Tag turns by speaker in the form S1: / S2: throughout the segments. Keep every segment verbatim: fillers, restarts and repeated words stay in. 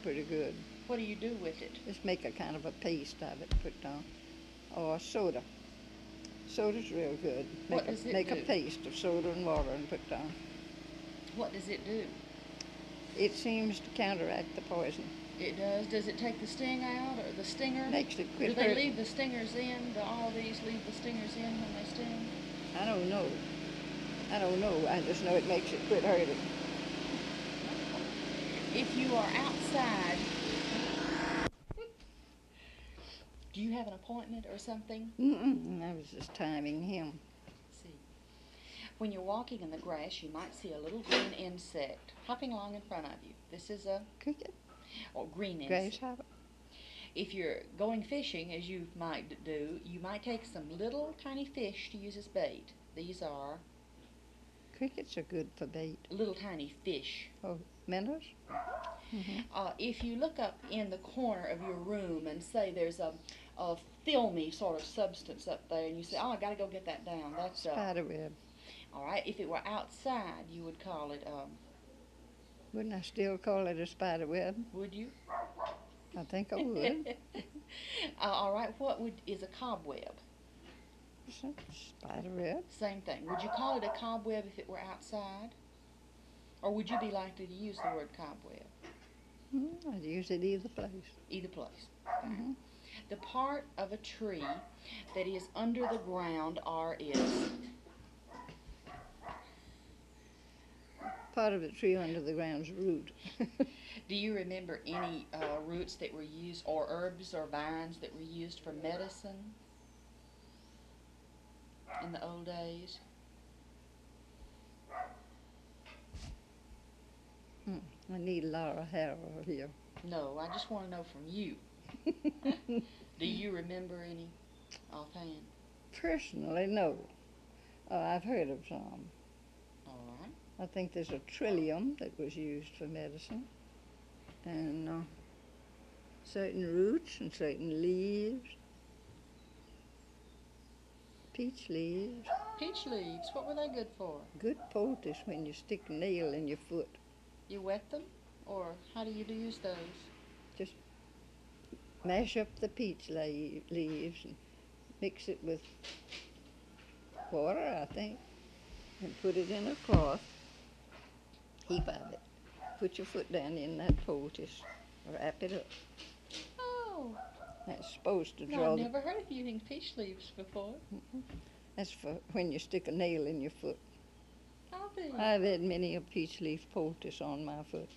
S1: pretty good.
S2: What do you do with it?
S1: Just make a kind of a paste of it, put down. Or soda. Soda's real good. Make,
S2: What does
S1: a,
S2: it
S1: make
S2: do?
S1: a paste of soda and water and put down.
S2: What does it do?
S1: It seems to counteract the poison.
S2: It does. Does it take the sting out, or the stinger?
S1: Makes it quit
S2: Do they
S1: hurting.
S2: leave the stingers in? Do all these leave the stingers in when they sting?
S1: I don't know. I don't know. I just know it makes it quit hurting.
S2: If you are outside, do you have an appointment or something?
S1: Mm-mm. I was just timing him.
S2: Let's see. When you're walking in the grass, you might see a little green insect hopping along in front of you. This is a
S1: Cricket.
S2: or green insect.
S1: Grasshopper.
S2: If you're going fishing, as you might do, you might take some little tiny fish to use as bait. These are
S1: Crickets are good for bait.
S2: little tiny fish.
S1: Oh, minnows? Mm-hmm.
S2: Uh, if you look up in the corner of your room and say there's a, a filmy sort of substance up there, and you say, oh, I got to go get that down. That's uh,
S1: Spiderweb.
S2: all right. If it were outside, you would call it, um,
S1: Wouldn't I still call it a spiderweb?
S2: would you?
S1: I think I would.
S2: uh, all right. What would is a cobweb?
S1: Spiderweb.
S2: Same thing. Would you call it a cobweb if it were outside? Or would you be likely to use the word cobweb?
S1: Mm, I'd use it either place.
S2: Either place.
S1: Mm-hmm.
S2: The part of a tree that is under the ground or is
S1: Part of the tree under the ground's root.
S2: do you remember any uh, roots that were used, or herbs or vines that were used for medicine in the old days?
S1: Hmm. I need Laura Harrell here.
S2: No, I just want to know from you. Do you remember any offhand?
S1: Personally, no. Uh, I've heard of some.
S2: All right.
S1: I think there's a trillium that was used for medicine, and uh, certain roots and certain leaves. Peach leaves.
S2: Peach leaves, what were they good for?
S1: Good poultice when you stick a nail in your foot.
S2: You wet them? Or how do you use those?
S1: Just mash up the peach le- leaves and mix it with water, I think, and put it in a cloth. Heap of it. Put your foot down in that poultice. Wrap it up.
S2: Oh,
S1: That's supposed to
S2: no,
S1: draw
S2: I've
S1: the...
S2: never heard of using peach leaves before.
S1: That's for when you stick a nail in your foot.
S2: I'll be.
S1: I've had many a peach leaf poultice on my foot.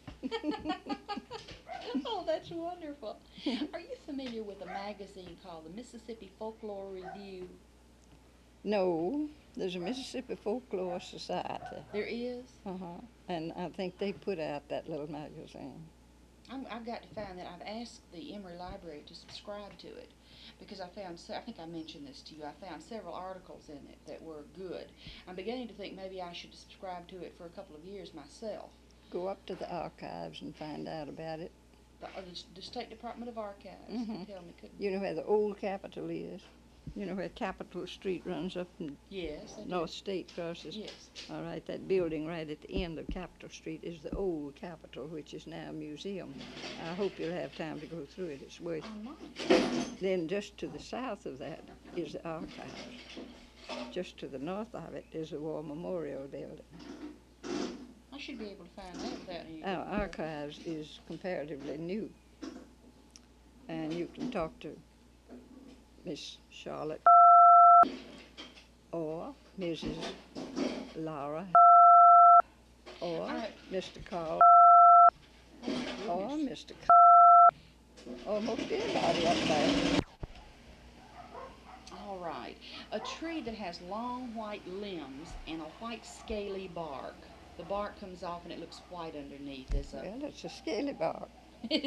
S2: Oh, that's wonderful. Are you familiar with a magazine called the Mississippi Folklore Review?
S1: No, there's a Mississippi Folklore Society.
S2: There is?
S1: Uh-huh. And I think they put out that little magazine.
S2: I'm, I've got to find that. I've asked the Emory Library to subscribe to it because I found, se- I think I mentioned this to you, I found several articles in it that were good. I'm beginning to think maybe I should subscribe to it for a couple of years myself.
S1: Go up to the archives and find out about it.
S2: The, uh, the, the State Department of Archives,
S1: Mhm.
S2: tell me, couldn't
S1: You know where the old Capitol is? You know where Capitol Street runs up and
S2: Yes, I do.
S1: North State crosses?
S2: Yes.
S1: All right, that building right at the end of Capitol Street is the old Capitol, which is now a museum. I hope you'll have time to go through it. It's worth
S2: I might.
S1: Then just to the south of that is the archives. Just to the north of it is the War Memorial Building.
S2: I should be able to find that without any.
S1: Our archives is comparatively new. And you can talk to Miss Charlotte or Missus Laura or
S2: I-
S1: Mister Carl
S2: Oh,
S1: or
S2: goodness.
S1: Mister or most anybody up there.
S2: All right. A tree that has long white limbs and a white scaly bark. The bark comes off and it looks white underneath. Is a
S1: Well, it's a scaly bark.